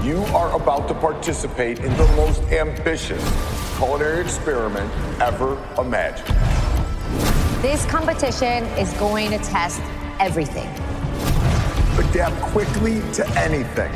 You are about to participate in the most ambitious culinary experiment ever imagined. This competition is going to test everything. Adapt quickly to anything.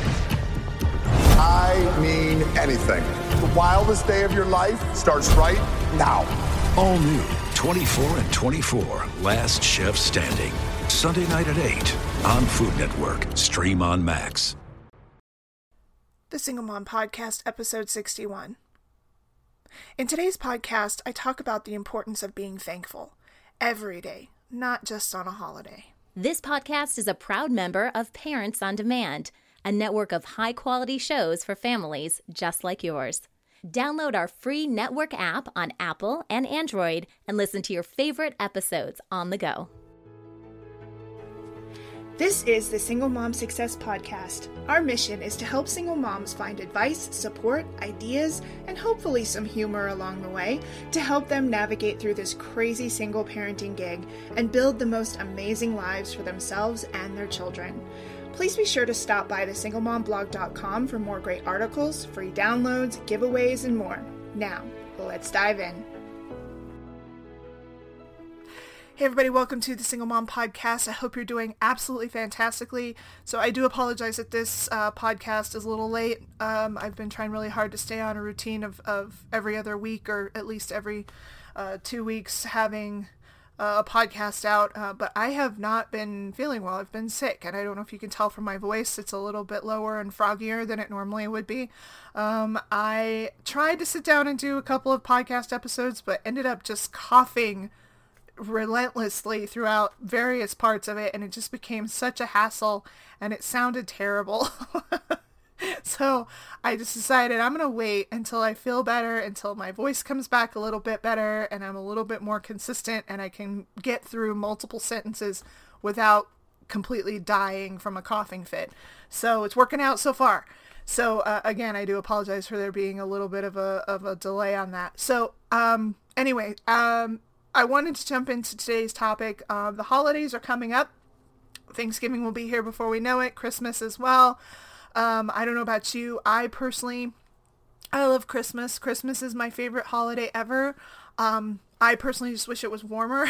I mean anything. The wildest day of your life starts right now. All new 24 and 24, Last Chef Standing. Sunday night at 8 on Food Network. Stream on Max. The Single Mom Podcast, episode 61. In today's podcast, I talk about the importance of being thankful every day, not just on a holiday. This podcast is a proud member of Parents on Demand, a network of high-quality shows for families just like yours. Download our free network app on Apple and Android and listen to your favorite episodes on the go. This is the Single Mom Success Podcast. Our mission is to help single moms find advice, support, ideas, and hopefully some humor along the way to help them navigate through this crazy single parenting gig and build the most amazing lives for themselves and their children. Please be sure to stop by thesinglemomblog.com for more great articles, free downloads, giveaways, and more. Now, let's dive in. Hey everybody, welcome to the Single Mom Podcast. I hope you're doing absolutely fantastically. So I do apologize that this podcast is a little late. I've been trying really hard to stay on a routine of every other week or at least every 2 weeks having a podcast out, but I have not been feeling well. I've been sick, and I don't know if you can tell from my voice. It's a little bit lower and froggier than it normally would be. I tried to sit down and do a couple of podcast episodes, but ended up just coughing relentlessly throughout various parts of it, and it just became such a hassle, and it sounded terrible. So I just decided I'm gonna wait until I feel better, until my voice comes back a little bit better and I'm a little bit more consistent and I can get through multiple sentences without completely dying from a coughing fit. So it's working out so far. So again, I do apologize for there being a little bit of a delay on that. So anyway, I wanted to jump into today's topic. The holidays are coming up. Thanksgiving will be here before we know it. Christmas as well. I don't know about you. I love Christmas. Christmas is my favorite holiday ever. I personally just wish it was warmer.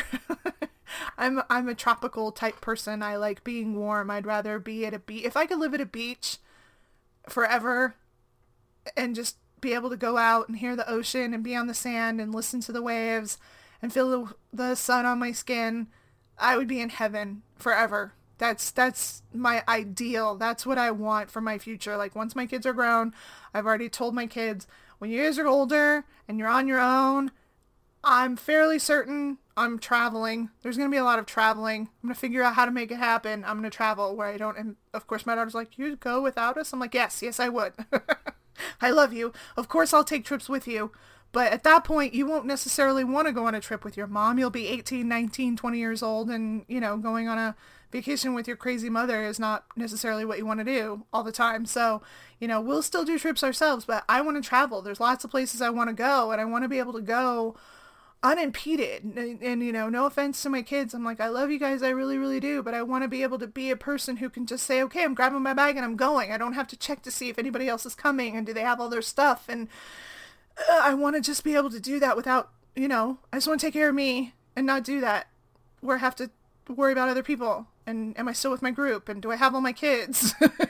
I'm a tropical type person. I like being warm. I'd rather be at a beach. If I could live at a beach forever and just be able to go out and hear the ocean and be on the sand and listen to the waves and feel the sun on my skin, I would be in heaven forever. That's my ideal. That's what I want for my future. Like, once my kids are grown, I've already told my kids, when you guys are older and you're on your own, I'm fairly certain I'm traveling. There's going to be a lot of traveling. I'm going to figure out how to make it happen. I'm going to travel where I don't, and of course my daughter's like, you'd go without us? I'm like, yes, I would. I love you. Of course I'll take trips with you. But at that point, you won't necessarily want to go on a trip with your mom. You'll be 18, 19, 20 years old, and, going on a vacation with your crazy mother is not necessarily what you want to do all the time. So, we'll still do trips ourselves, but I want to travel. There's lots of places I want to go, and I want to be able to go unimpeded. And no offense to my kids. I'm like, I love you guys. I really, really do. But I want to be able to be a person who can just say, okay, I'm grabbing my bag and I'm going. I don't have to check to see if anybody else is coming and do they have all their stuff. And I want to just be able to do that without, I just want to take care of me and not do that where I have to worry about other people. And am I still with my group? And do I have all my kids?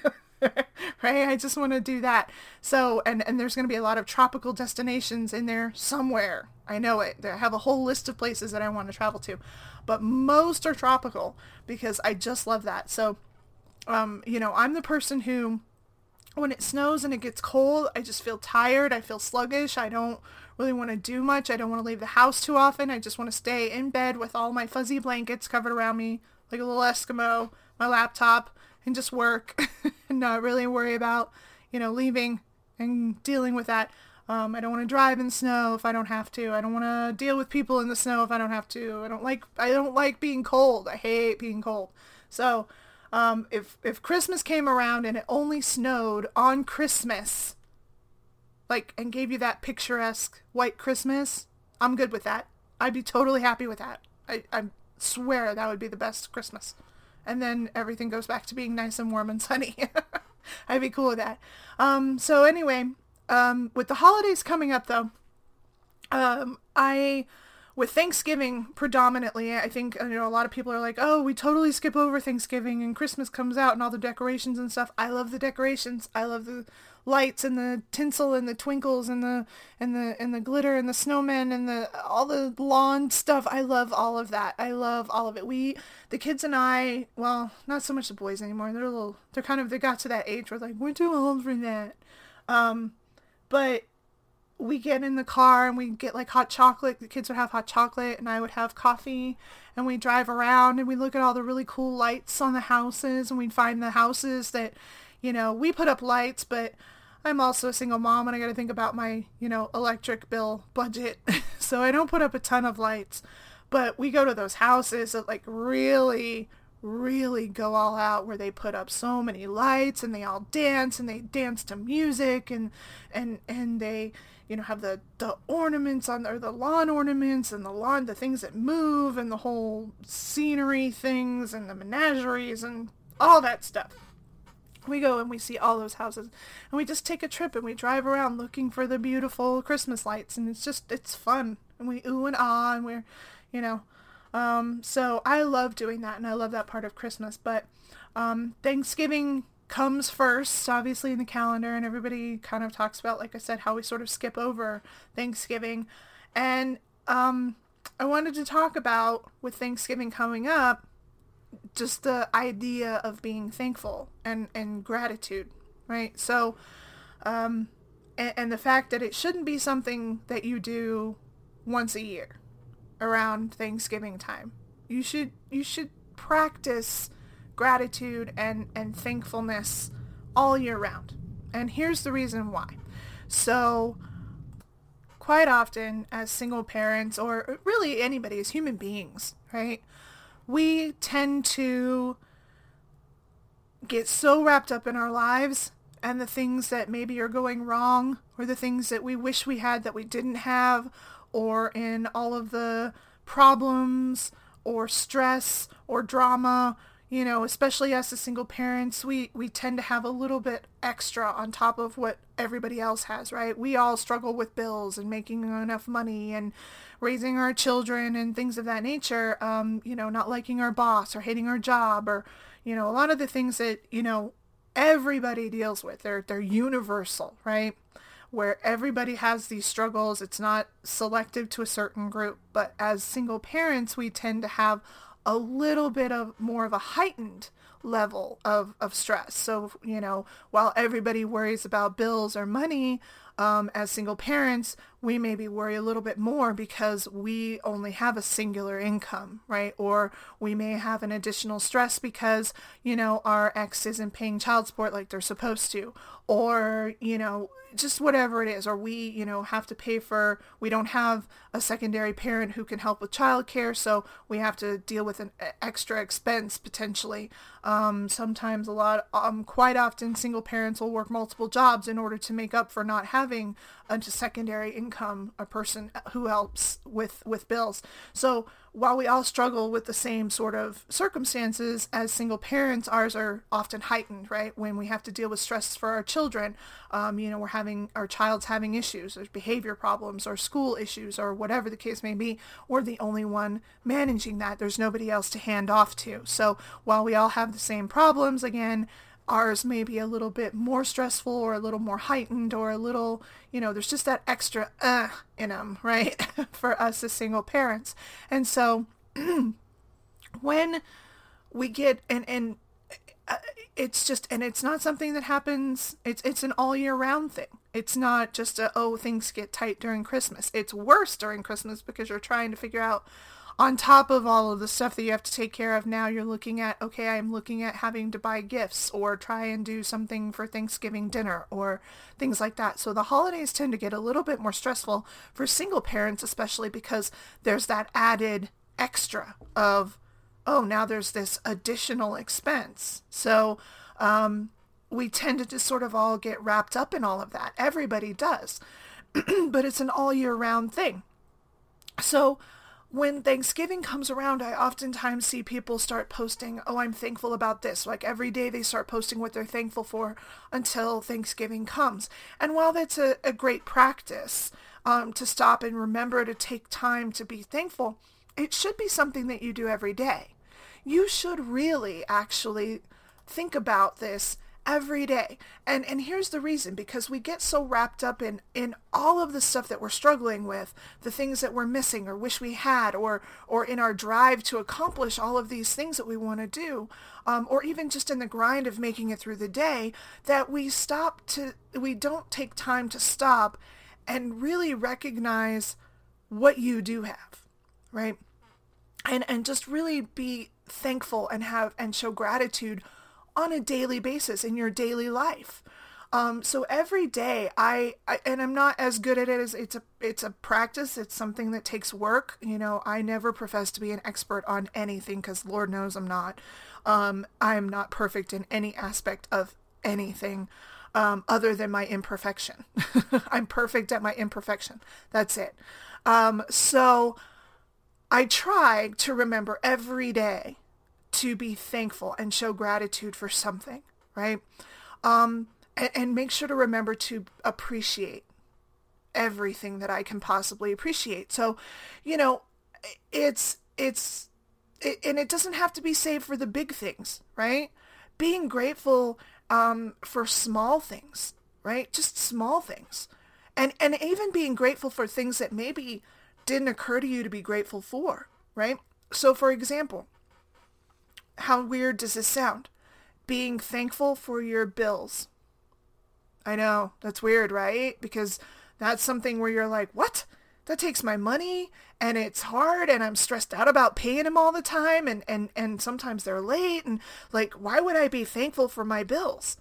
Right? I just want to do that. So, and there's going to be a lot of tropical destinations in there somewhere. I know it. I have a whole list of places that I want to travel to, but most are tropical because I just love that. So, I'm the person who, when it snows and it gets cold, I just feel tired. I feel sluggish. I don't really want to do much. I don't want to leave the house too often. I just want to stay in bed with all my fuzzy blankets covered around me like a little Eskimo, my laptop, and just work and not really worry about, leaving and dealing with that. I don't want to drive in snow if I don't have to. I don't want to deal with people in the snow if I don't have to. I don't like being cold. I hate being cold. So, if Christmas came around and it only snowed on Christmas, and gave you that picturesque white Christmas, I'm good with that. I'd be totally happy with that. I swear that would be the best Christmas. And then everything goes back to being nice and warm and sunny. I'd be cool with that. So anyway, with the holidays coming up though, with Thanksgiving predominantly, I think, a lot of people are like, oh, we totally skip over Thanksgiving and Christmas comes out and all the decorations and stuff. I love the decorations. I love the lights and the tinsel and the twinkles and the glitter and the snowmen and all the lawn stuff. I love all of that. I love all of it. The kids and I, well, not so much the boys anymore. They got to that age where like, we're too old for that. But we get in the car and we get like hot chocolate. The kids would have hot chocolate and I would have coffee, and we drive around and we look at all the really cool lights on the houses, and we'd find the houses that, we put up lights, but I'm also a single mom and I got to think about my, electric bill budget. So I don't put up a ton of lights, but we go to those houses that like really, really go all out, where they put up so many lights and they all dance and they dance to music and they, have the ornaments or the lawn ornaments and the things that move and the whole scenery things and the menageries and all that stuff. We go and we see all those houses and we just take a trip and we drive around looking for the beautiful Christmas lights, and it's fun, and we ooh and ah, and we're, so I love doing that, and I love that part of Christmas. But Thanksgiving comes first, obviously, in the calendar, and everybody kind of talks about, like I said, how we sort of skip over Thanksgiving. And I wanted to talk about, with Thanksgiving coming up, just the idea of being thankful and gratitude, right? So, and the fact that it shouldn't be something that you do once a year around Thanksgiving time. You should practice gratitude and thankfulness all year round. And here's the reason why. So quite often as single parents, or really anybody, as human beings, right, we tend to get so wrapped up in our lives and the things that maybe are going wrong, or the things that we wish we had that we didn't have, or in all of the problems or stress or drama, especially us as single parents, we tend to have a little bit extra on top of what everybody else has, right? We all struggle with bills and making enough money and raising our children and things of that nature, not liking our boss or hating our job, or, a lot of the things that, everybody deals with. They're universal, right? Where everybody has these struggles. It's not selective to a certain group, but as single parents, we tend to have a little bit of more of a heightened level of stress. So, while everybody worries about bills or money, as single parents, we maybe worry a little bit more because we only have a singular income, right? Or we may have an additional stress because, our ex isn't paying child support like they're supposed to, or, just whatever it is, or we, have to pay for, we don't have a secondary parent who can help with childcare, so we have to deal with an extra expense potentially. Sometimes quite often single parents will work multiple jobs in order to make up for not having a secondary income, a person who helps with bills. So while we all struggle with the same sort of circumstances as single parents, ours are often heightened, right? When we have to deal with stress for our children, our child's having issues, there's behavior problems or school issues or whatever the case may be. We're the only one managing that. There's nobody else to hand off to. So while we all have the same problems, again, ours may be a little bit more stressful or a little more heightened or a little, there's just that extra in them, right? For us as single parents. And so when we get, and it's not something that happens, it's an all year round thing. It's not just things get tight during Christmas. It's worse during Christmas because you're trying to figure out, on top of all of the stuff that you have to take care of now, you're looking at, I'm looking at having to buy gifts or try and do something for Thanksgiving dinner or things like that. So the holidays tend to get a little bit more stressful for single parents, especially because there's that added extra of, now there's this additional expense. So we tend to just sort of all get wrapped up in all of that. Everybody does. But it's an all year round thing. So when Thanksgiving comes around, I oftentimes see people start posting, oh, I'm thankful about this. Like every day they start posting what they're thankful for until Thanksgiving comes. And while that's a great practice to stop and remember to take time to be thankful, it should be something that you do every day. You should really actually think about this every day. And here's the reason, because we get so wrapped up in all of the stuff that we're struggling with, the things that we're missing or wish we had, or in our drive to accomplish all of these things that we want to do, or even just in the grind of making it through the day, that we don't take time to stop and really recognize what you do have, right? And just really be thankful and show gratitude on a daily basis in your daily life. So every day and I'm not as good at it as it's a practice. It's something that takes work. You know, I never profess to be an expert on anything, because Lord knows I'm not. I'm not perfect in any aspect of anything other than my imperfection. I'm perfect at my imperfection. That's it. So I try to remember every day to be thankful and show gratitude for something, right? And make sure to remember to appreciate everything that I can possibly appreciate. So, you know, and it doesn't have to be saved for the big things, right? Being grateful for small things, right? Just small things. And even being grateful for things that maybe didn't occur to you to be grateful for, right? So for example, how weird does this sound? Being thankful for your bills. I know, that's weird, right? Because that's something where you're like, what? That takes my money, and it's hard, and I'm stressed out about paying them all the time, and sometimes they're late, and like, why would I be thankful for my bills?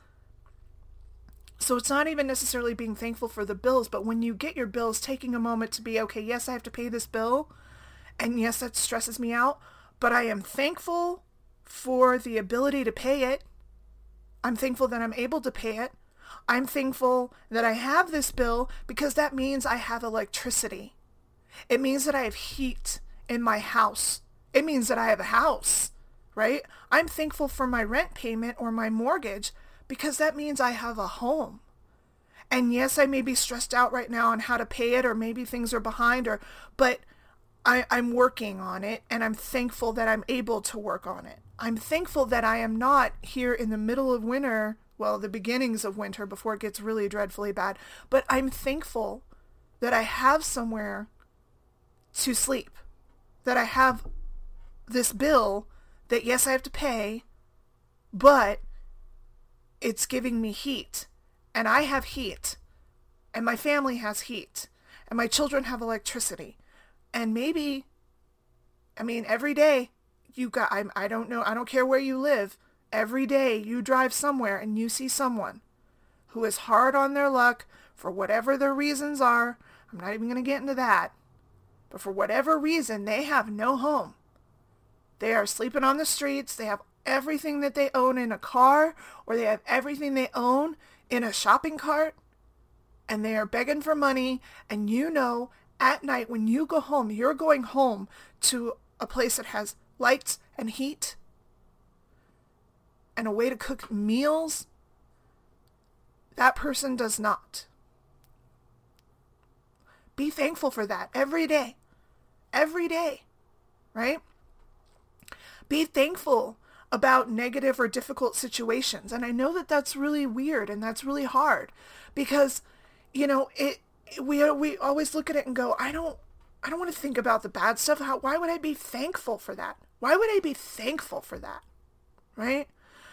So it's not even necessarily being thankful for the bills, but when you get your bills, taking a moment to be, okay, yes, I have to pay this bill, and yes, that stresses me out, but I am thankful for the ability to pay it. I'm thankful that I'm able to pay it. I'm thankful that I have this bill, because that means I have electricity. It means that I have heat in my house. It means that I have a house, right? I'm thankful for my rent payment or my mortgage, because that means I have a home. And yes, I may be stressed out right now on how to pay it, or maybe things are behind, but I'm working on it, and I'm thankful that I'm able to work on it. I'm thankful that I am not here in the middle of winter, well, the beginnings of winter before it gets really dreadfully bad, but I'm thankful that I have somewhere to sleep, that I have this bill that, yes, I have to pay, but it's giving me heat, and I have heat, and my family has heat, and my children have electricity. And maybe, I mean, every day I don't know, I don't care where you live. Every day you drive somewhere and you see someone who is hard on their luck for whatever their reasons are. I'm not even going to get into that. But for whatever reason, they have no home. They are sleeping on the streets. They have everything that they own in a car, or they have everything they own in a shopping cart, and they are begging for money. And you know, at night when you go home, you're going home to a place that has lights and heat and a way to cook meals. That person does not. Be thankful for that every day. Every day, right? Be thankful about negative or difficult situations. And I know that that's really weird and that's really hard, because, you know, we always look at it and go, I don't want to think about the bad stuff. Why would I be thankful for that? Why would I be thankful for that? Right?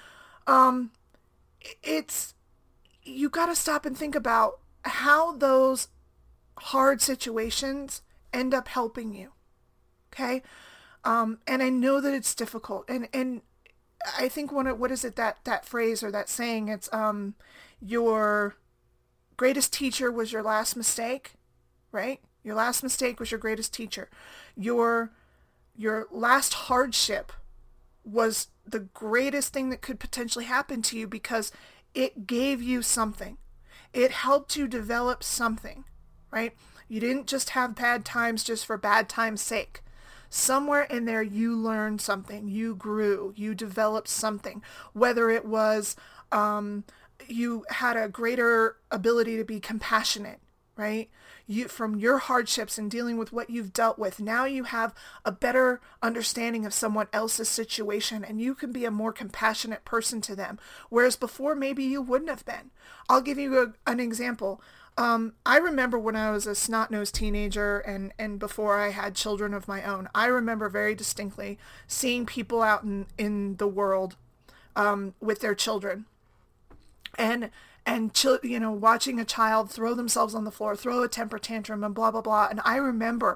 You got to stop and think about how those hard situations end up helping you. Okay? And I know that it's difficult. And I think what is it, that phrase or that saying, it's, your greatest teacher was your last mistake, right? Your last mistake was your greatest teacher. Your last hardship was the greatest thing that could potentially happen to you, because it gave you something. It helped you develop something, right? You didn't just have bad times just for bad times' sake. somewhere in there you learned something, you grew, you developed something, whether it was you had a greater ability to be compassionate, right? You, from your hardships and dealing with what you've dealt with, now you have a better understanding of someone else's situation, and you can be a more compassionate person to them, whereas before maybe you wouldn't have been. I'll give you an example. I remember when I was a snot-nosed teenager and before I had children of my own, I remember very distinctly seeing people out in the world with their children, and watching a child throw themselves on the floor, throw a temper tantrum, and blah, blah, blah. And I remember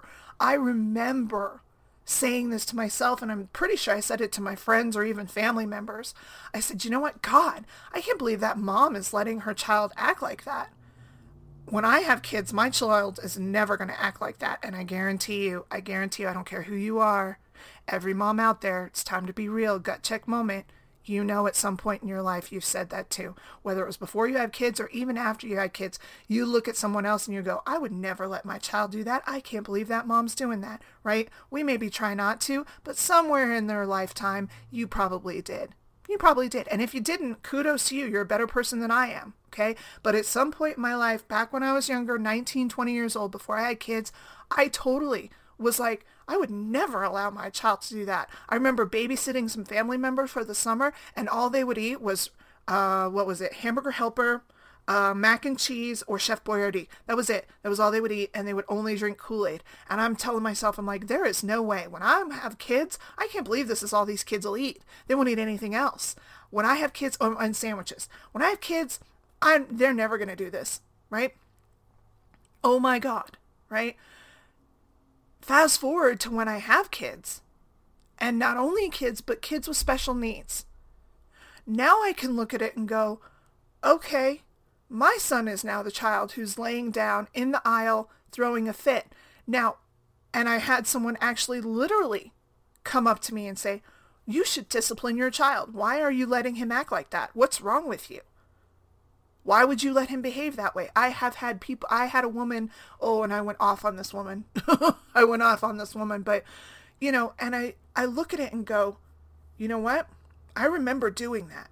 saying this to myself, and I'm pretty sure I said it to my friends or even family members. I said, you know what? God, I can't believe that mom is letting her child act like that. When I have kids, my child is never going to act like that. And I guarantee you, I don't care who you are, every mom out there, it's time to be real, gut check moment. You know, at some point in your life, you've said that too. Whether it was before you had kids or even after you had kids, you look at someone else and you go, I would never let my child do that. I can't believe that mom's doing that, right? We maybe try not to, but somewhere in their lifetime, you probably did. You probably did. And if you didn't, kudos to you. You're a better person than I am, okay? But at some point in my life, back when I was younger, 19, 20 years old, before I had kids, I totally was like, I would never allow my child to do that. I remember babysitting some family members for the summer, and all they would eat was, Hamburger Helper, mac and cheese, or Chef Boyardee. That was it. That was all they would eat, and they would only drink Kool-Aid. And I'm telling myself, I'm like, there is no way. When I have kids, I can't believe this is all these kids will eat. They won't eat anything else. When I have kids, and sandwiches. When I have kids, they're never going to do this, right? Oh my God, right? Fast forward to when I have kids, and not only kids, but kids with special needs. Now I can look at it and go, okay, my son is now the child who's laying down in the aisle throwing a fit. Now, and I had someone actually literally come up to me and say, you should discipline your child. Why are you letting him act like that? What's wrong with you? Why would you let him behave that way? I had a woman, and I went off on this woman. But, and I look at it and go, you know what? I remember doing that.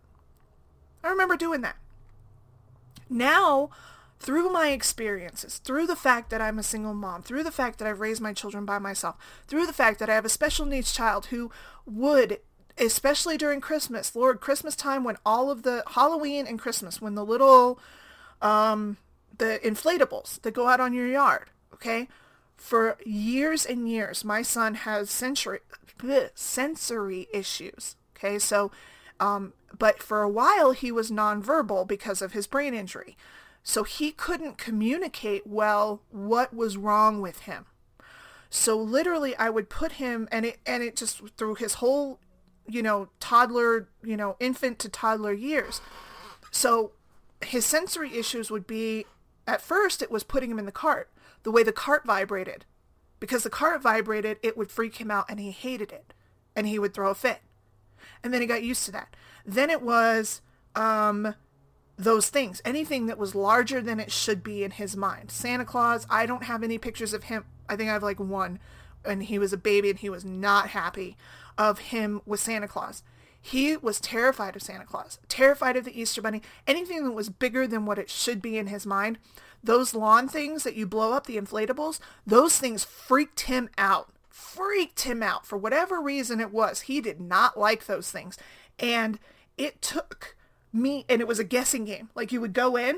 Now, through my experiences, through the fact that I'm a single mom, through the fact that I've raised my children by myself, through the fact that I have a special needs child who would, especially during Christmas time, when all of the Halloween and Christmas, when the little, the inflatables that go out on your yard, okay? For years and years, my son has sensory issues, okay? So, but for a while he was nonverbal because of his brain injury. So he couldn't communicate well what was wrong with him. So literally I would put him, and it just through his whole, toddler, infant to toddler years. So his sensory issues would be, at first it was putting him in the cart, the way the cart vibrated. Because the cart vibrated, it would freak him out and he hated it. And he would throw a fit. And then he got used to that. Then it was those things. Anything that was larger than it should be in his mind. Santa Claus, I don't have any pictures of him. I think I have like one. And he was a baby and he was not happy of him with Santa Claus. He was terrified of Santa Claus. Terrified of the Easter Bunny. Anything that was bigger than what it should be in his mind. Those lawn things that you blow up, the inflatables, those things freaked him out. For whatever reason it was. He did not like those things. And it took me, and it was a guessing game. Like you would go in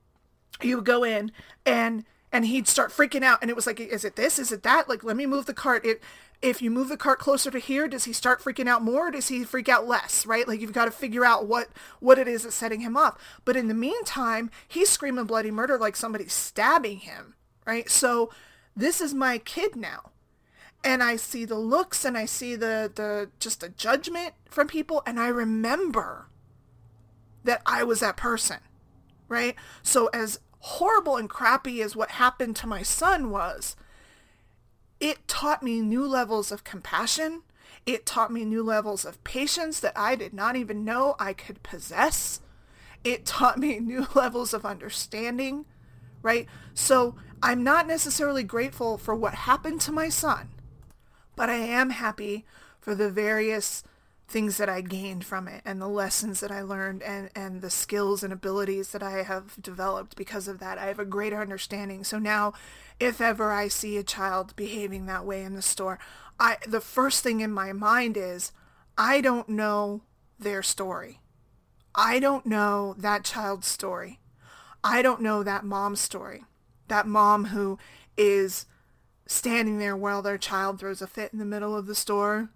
and he'd start freaking out. And it was like, is it this? Is it that? Like, let me move the cart. If you move the cart closer to here, does he start freaking out more or does he freak out less, right? Like you've got to figure out what it is that's setting him off. But in the meantime, he's screaming bloody murder like somebody's stabbing him, right? So this is my kid now. And I see the looks and I see the judgment from people. And I remember that I was that person, right? So as horrible and crappy as what happened to my son was, it taught me new levels of compassion. It taught me new levels of patience that I did not even know I could possess. It taught me new levels of understanding, right? So I'm not necessarily grateful for what happened to my son, But I am happy for the various things that I gained from it and the lessons that I learned and the skills and abilities that I have developed because of that. I have a greater understanding. So now if ever I see a child behaving that way in the store, the first thing in my mind is, I don't know their story. I don't know that child's story. I don't know that mom's story. That mom who is standing there while their child throws a fit in the middle of the store.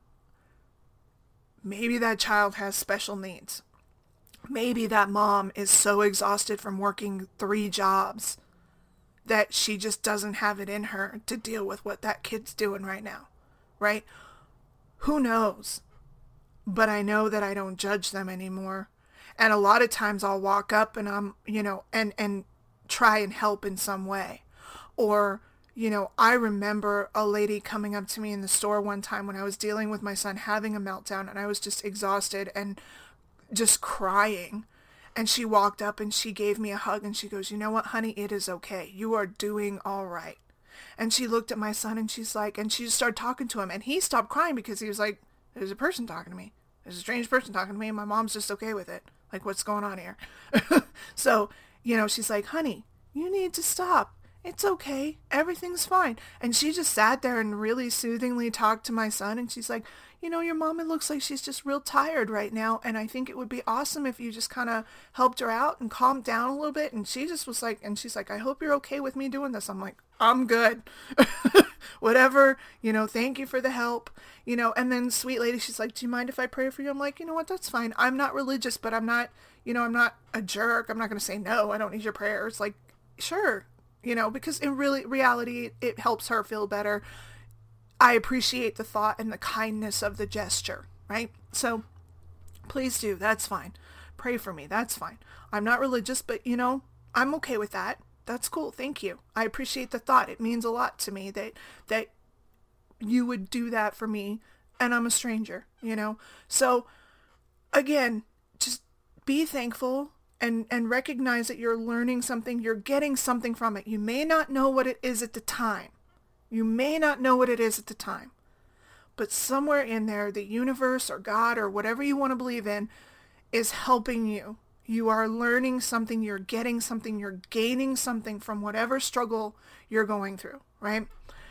Maybe that child has special needs. Maybe that mom is so exhausted from working 3 jobs that she just doesn't have it in her to deal with what that kid's doing right now, right? Who knows? But I know that I don't judge them anymore. And a lot of times I'll walk up and I'm, and try and help in some way. Or, I remember a lady coming up to me in the store one time when I was dealing with my son having a meltdown and I was just exhausted and just crying. And she walked up and she gave me a hug and she goes, "You know what, honey, it is okay. You are doing all right." And she looked at my son and she's like, and she just started talking to him and he stopped crying because he was like, "There's a person talking to me. There's a strange person talking to me and my mom's just okay with it. Like, what's going on here?" So, she's like, "Honey, you need to stop. It's okay. Everything's fine." And she just sat there and really soothingly talked to my son. And she's like, "Your mom, it looks like she's just real tired right now. And I think it would be awesome if you just kind of helped her out and calmed down a little bit." And she just was like, and she's like, "I hope you're okay with me doing this." I'm like, "I'm good." Whatever, thank you for the help, and then sweet lady, she's like, "Do you mind if I pray for you?" I'm like, "You know what? That's fine. I'm not religious, but I'm not, I'm not a jerk. I'm not going to say, no, I don't need your prayers." Like, sure, because in reality, it helps her feel better. I appreciate the thought and the kindness of the gesture, right? So please do. That's fine. Pray for me. That's fine. I'm not religious, but I'm okay with that. That's cool. Thank you. I appreciate the thought. It means a lot to me that you would do that for me and I'm a stranger, So again, just be thankful and recognize that you're learning something. You're getting something from it. You may not know what it is at the time. But somewhere in there, the universe or God or whatever you want to believe in is helping you. You are learning something, you're getting something, you're gaining something from whatever struggle you're going through, right?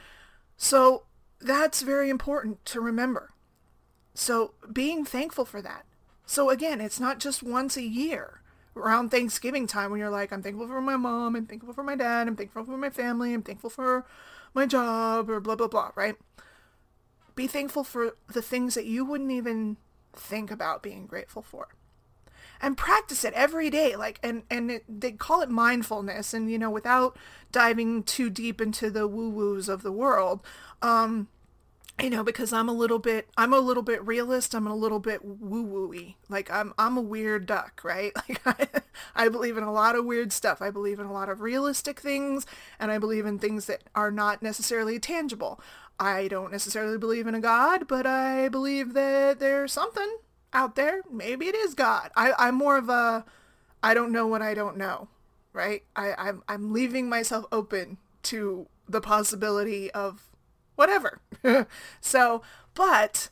So that's very important to remember. So being thankful for that. So again, it's not just once a year around Thanksgiving time when you're like, "I'm thankful for my mom, I'm thankful for my dad, I'm thankful for my family, I'm thankful for my job," or blah, blah, blah, right? Be thankful for the things that you wouldn't even think about being grateful for. And practice it every day, they call it mindfulness, and without diving too deep into the woo-woos of the world, because I'm a little bit realist, I'm a little bit woo-woo-y, like I'm a weird duck, right? Like I believe in a lot of weird stuff. I believe in a lot of realistic things, and I believe in things that are not necessarily tangible. I don't necessarily believe in a God, but I believe that there's something out there. Maybe it is God. I'm more of a, I don't know what I don't know, right? I'm leaving myself open to the possibility of whatever. So, but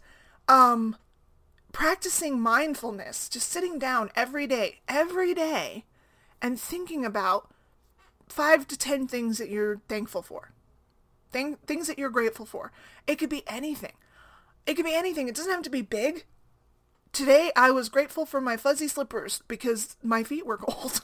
practicing mindfulness, just sitting down every day, and thinking about 5 to 10 things that you're thankful for. Things that you're grateful for. It could be anything. It doesn't have to be big. Today, I was grateful for my fuzzy slippers because my feet were cold.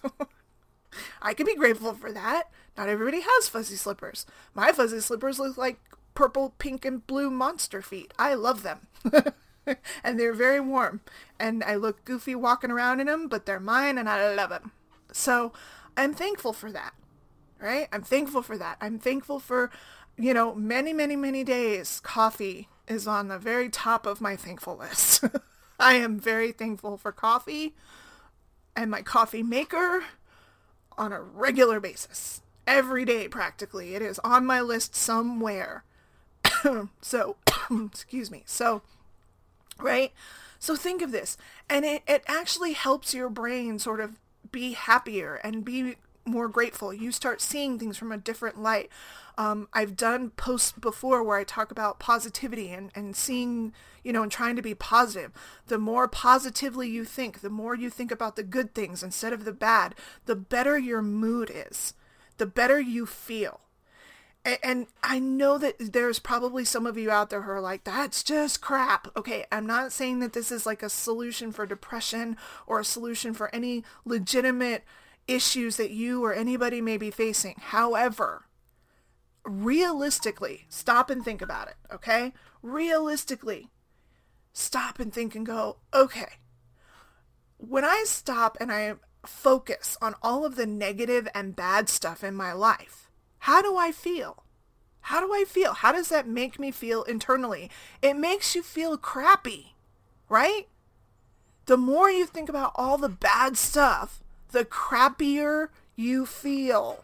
I could be grateful for that. Not everybody has fuzzy slippers. My fuzzy slippers look like purple, pink, and blue monster feet. I love them. And they're very warm. And I look goofy walking around in them, but they're mine and I love them. So I'm thankful for that, right? I'm thankful for that. I'm thankful for, many, many, many days. Coffee is on the very top of my thankful list. I am very thankful for coffee and my coffee maker on a regular basis. Every day, practically. It is on my list somewhere. So, excuse me. So, right? So think of this. And it actually helps your brain sort of be happier and be more grateful. You start seeing things from a different light. I've done posts before where I talk about positivity and seeing, and trying to be positive. The more positively you think, the more you think about the good things instead of the bad, the better your mood is, the better you feel. And I know that there's probably some of you out there who are like, that's just crap. Okay, I'm not saying that this is like a solution for depression or a solution for any legitimate issues that you or anybody may be facing. However, realistically, stop and think about it, okay? Realistically, stop and think and go, okay, when I stop and I focus on all of the negative and bad stuff in my life, how do I feel? How do I feel? How does that make me feel internally? It makes you feel crappy, right? The more you think about all the bad stuff, the crappier you feel.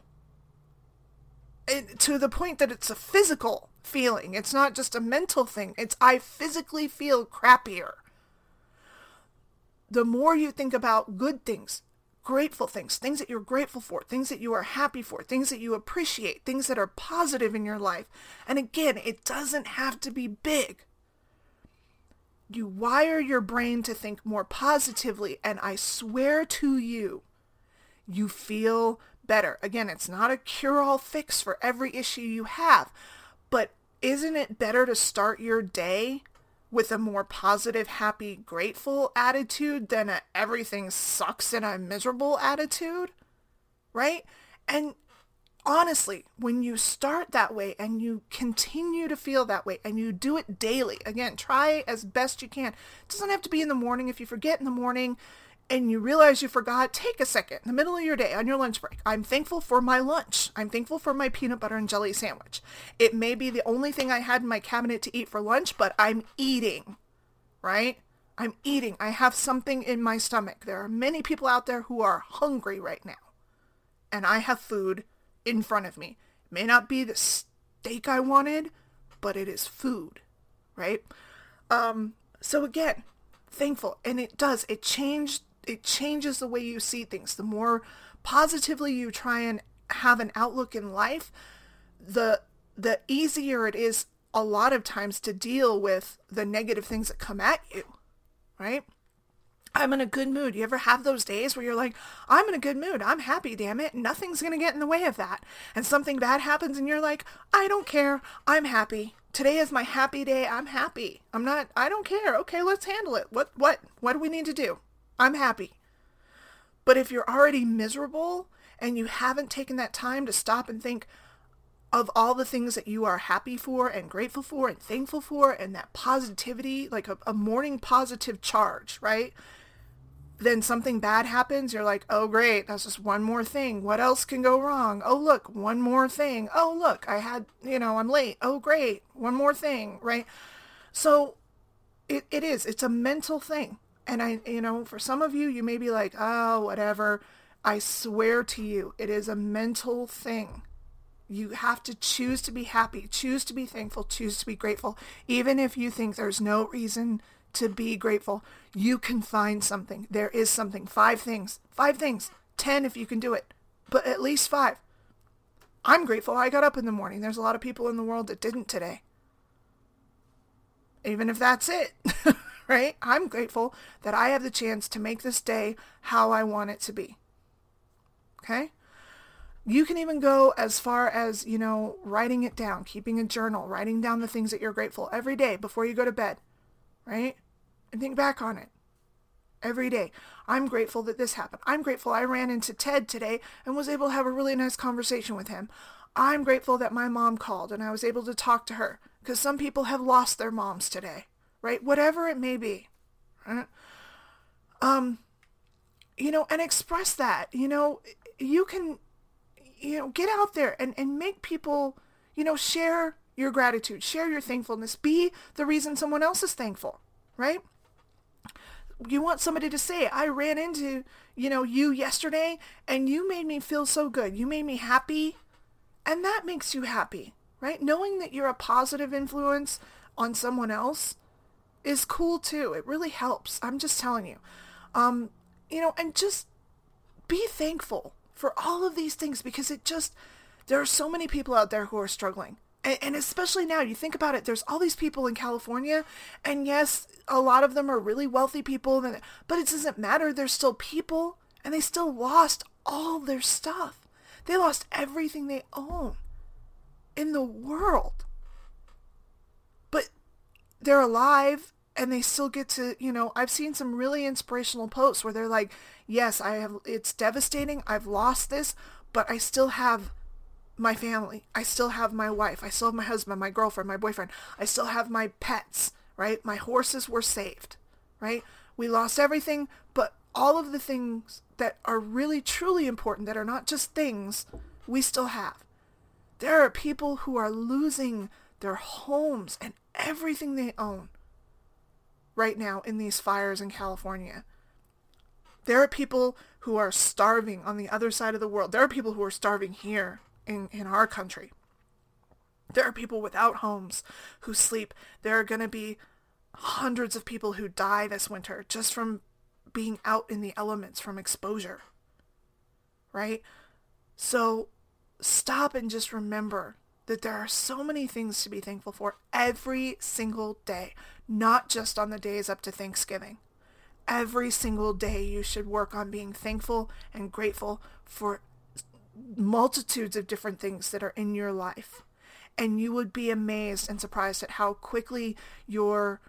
To the point that it's a physical feeling. It's not just a mental thing. I physically feel crappier. The more you think about good things, grateful things that you're grateful for, things that you are happy for, things that you appreciate, things that are positive in your life. And again, it doesn't have to be big. You wire your brain to think more positively, and I swear to you, you feel better. Again, it's not a cure-all fix for every issue you have, but isn't it better to start your day with a more positive, happy, grateful attitude than a everything sucks and I'm miserable attitude? Right? And honestly, when you start that way and you continue to feel that way and you do it daily, again, try as best you can. It doesn't have to be in the morning. If you forget in the morning and you realize you forgot, take a second in the middle of your day on your lunch break. I'm thankful for my lunch. I'm thankful for my peanut butter and jelly sandwich. It may be the only thing I had in my cabinet to eat for lunch, but I'm eating, right? I'm eating. I have something in my stomach. There are many people out there who are hungry right now, and I have food in front of me. It may not be the steak I wanted, but it is food, right? So again, thankful, and it changes the way you see things. The more positively you try and have an outlook in life, the easier it is a lot of times to deal with the negative things that come at you, right? I'm in a good mood. You ever have those days where you're like, I'm in a good mood. I'm happy, damn it. Nothing's going to get in the way of that. And something bad happens and you're like, I don't care. I'm happy. Today is my happy day. I'm happy. I don't care. Okay, let's handle it. What do we need to do? I'm happy. But if you're already miserable and you haven't taken that time to stop and think of all the things that you are happy for and grateful for and thankful for, and that positivity, like a morning positive charge, right? Then something bad happens. You're like, oh, great. That's just one more thing. What else can go wrong? Oh, look, one more thing. Oh, look, I'm late. Oh, great. One more thing, right? So it's a mental thing. And for some of you, you may be like, oh, whatever. I swear to you, it is a mental thing. You have to choose to be happy, choose to be thankful, choose to be grateful. Even if you think there's no reason to be grateful, you can find something. There is something. 5 things, 10 if you can do it, but at least 5. I'm grateful I got up in the morning. There's a lot of people in the world that didn't today. Even if that's it. Right? I'm grateful that I have the chance to make this day how I want it to be. Okay? You can even go as far as, writing it down, keeping a journal, writing down the things that you're grateful every day before you go to bed. Right? And think back on it. Every day. I'm grateful that this happened. I'm grateful I ran into Ted today and was able to have a really nice conversation with him. I'm grateful that my mom called and I was able to talk to her, because some people have lost their moms today. Right? Whatever it may be. Right? And express that. You can, get out there and make people, share your gratitude, share your thankfulness, be the reason someone else is thankful, right? You want somebody to say, I ran into, you yesterday and you made me feel so good. You made me happy. And that makes you happy, right? Knowing that you're a positive influence on someone else is cool too. It really helps. I'm just telling you. And just be thankful for all of these things, because there are so many people out there who are struggling. And especially now, you think about it, there's all these people in California, and yes, a lot of them are really wealthy people, but it doesn't matter. They're still people, and they still lost all their stuff. They lost everything they own in the world. But they're alive, and they still get to, I've seen some really inspirational posts where they're like, yes, it's devastating. I've lost this, but I still have my family. I still have my wife. I still have my husband, my girlfriend, my boyfriend. I still have my pets, right? My horses were saved, right? We lost everything, but all of the things that are really, truly important, that are not just things, we still have. There are people who are losing their homes and everything they own right now in these fires in California. There are people who are starving on the other side of the world. There are people who are starving here in our country. There are people without homes who sleep. There are going to be hundreds of people who die this winter just from being out in the elements, from exposure, right? So stop and just remember that there are so many things to be thankful for every single day, not just on the days up to Thanksgiving. Every single day you should work on being thankful and grateful for multitudes of different things that are in your life. And you would be amazed and surprised at how quickly your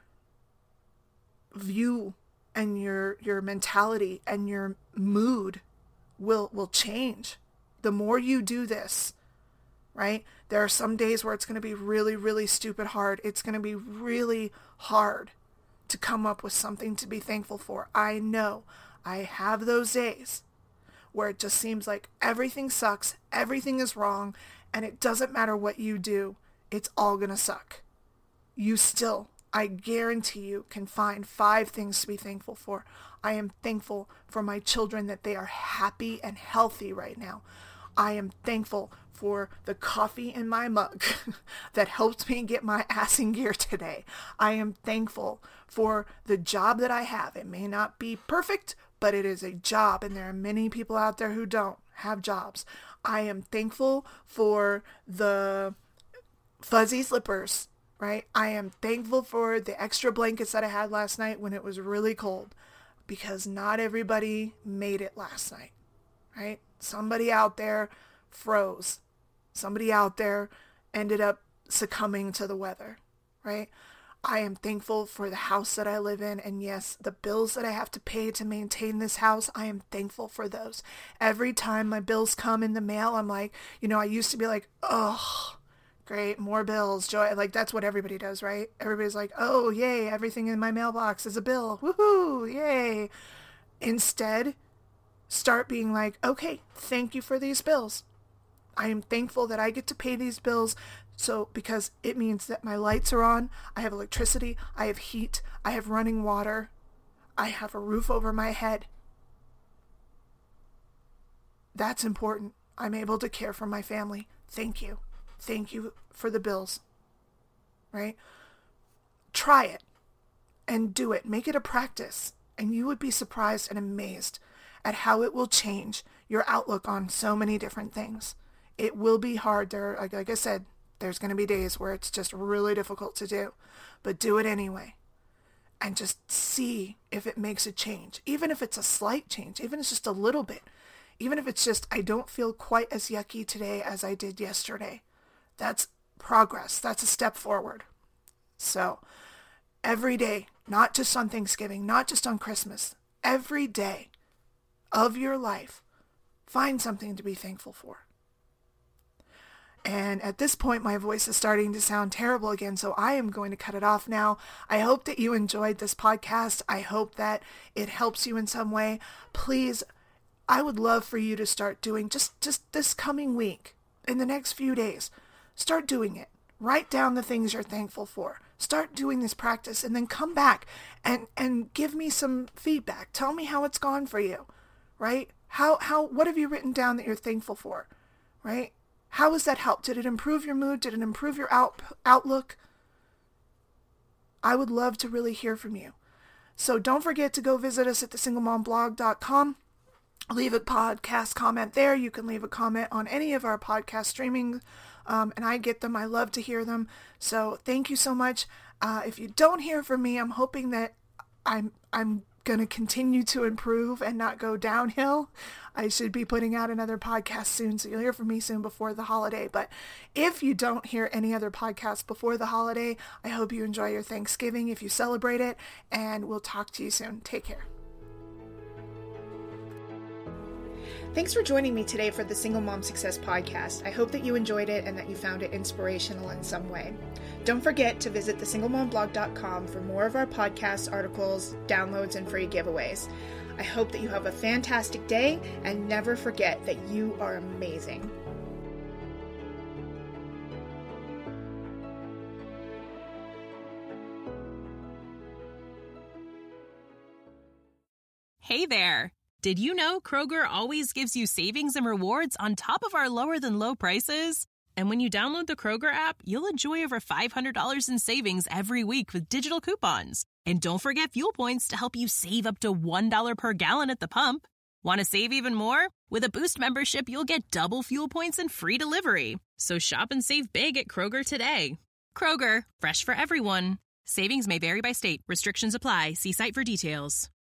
view and your mentality and your mood will change the more you do this, right? There are some days where it's going to be really, really stupid hard. It's going to be really hard to come up with something to be thankful for. I know. I have those days where it just seems like everything sucks, everything is wrong, and it doesn't matter what you do, it's all going to suck. You still, I guarantee you, can find 5 things to be thankful for. I am thankful for my children, that they are happy and healthy right now. I am thankful for the coffee in my mug that helped me get my ass in gear today. I am thankful for the job that I have. It may not be perfect, but it is a job, and there are many people out there who don't have jobs. I am thankful for the fuzzy slippers, right? I am thankful for the extra blankets that I had last night when it was really cold, because not everybody made it last night, right? Somebody out there froze. Somebody out there ended up succumbing to the weather, right? I am thankful for the house that I live in, and yes, the bills that I have to pay to maintain this house, I am thankful for those. Every time my bills come in the mail, I'm like, I used to be like, oh, great, more bills, joy. Like, that's what everybody does, right? Everybody's like, oh, yay, everything in my mailbox is a bill. Woohoo, yay. Instead, start being like, okay, thank you for these bills. I am thankful that I get to pay these bills, because it means that my lights are on, I have electricity, I have heat, I have running water, I have a roof over my head. That's important. I'm able to care for my family. Thank you. Thank you for the bills, right? Try it and do it. Make it a practice, and you would be surprised and amazed at how it will change your outlook on so many different things. It will be hard. Like I said, there's going to be days where it's just really difficult to do, but do it anyway. And just see if it makes a change. Even if it's a slight change, even if it's just a little bit, even if it's just, I don't feel quite as yucky today as I did yesterday. That's progress. That's a step forward. So every day, not just on Thanksgiving, not just on Christmas, every day of your life, find something to be thankful for. And at this point, my voice is starting to sound terrible again, so I am going to cut it off now. I hope that you enjoyed this podcast. I hope that it helps you in some way. Please, I would love for you to start doing just this coming week, in the next few days, start doing it. Write down the things you're thankful for. Start doing this practice, and then come back and give me some feedback. Tell me how it's gone for you, right? What have you written down that you're thankful for, right? How has that helped? Did it improve your mood? Did it improve your outlook? I would love to really hear from you. So don't forget to go visit us at thesinglemomblog.com. leave a podcast comment there. You can leave a comment on any of our podcast streaming, and I get them. I love to hear them. So thank you so much. If you don't hear from me, I'm hoping that I'm going to continue to improve and not go downhill. I should be putting out another podcast soon, so you'll hear from me soon before the holiday. But if you don't hear any other podcasts before the holiday, I hope you enjoy your Thanksgiving if you celebrate it, and we'll talk to you soon. Take care. Thanks for joining me today for the Single Mom Success Podcast. I hope that you enjoyed it and that you found it inspirational in some way. Don't forget to visit thesinglemomblog.com for more of our podcasts, articles, downloads, and free giveaways. I hope that you have a fantastic day, and never forget that you are amazing. Hey there! Did you know Kroger always gives you savings and rewards on top of our lower-than-low prices? And when you download the Kroger app, you'll enjoy over $500 in savings every week with digital coupons. And don't forget fuel points to help you save up to $1 per gallon at the pump. Want to save even more? With a Boost membership, you'll get double fuel points and free delivery. So shop and save big at Kroger today. Kroger, fresh for everyone. Savings may vary by state. Restrictions apply. See site for details.